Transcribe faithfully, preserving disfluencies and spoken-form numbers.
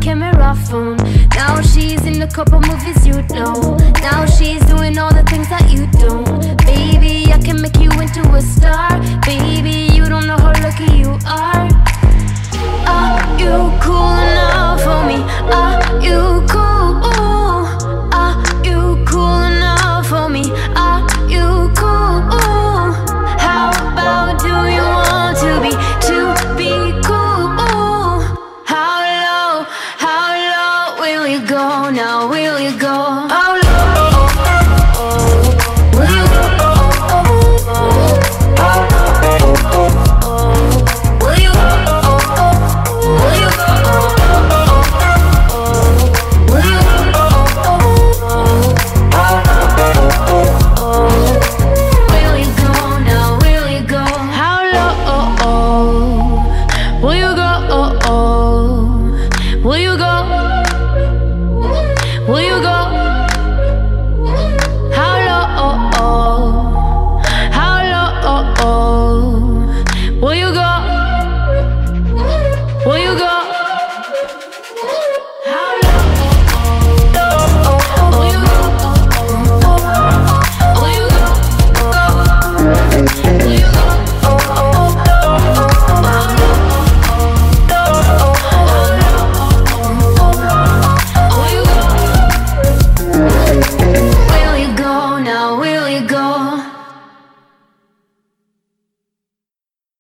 camera phone. Now she's in a couple movies you know. Now she's doing all the things that you don't. Baby, I can make you into a star. Baby, you don't know how lucky you are. Are you cool enough for me? Are you cool? Are you cool enough for me? Are you cool? How about do you want to be, to be cool? How low, how low will you go now? Will you go? How low will you go? Will you go? Will you go? Will you Will you go now? Will you go? How low will you go? Will you go?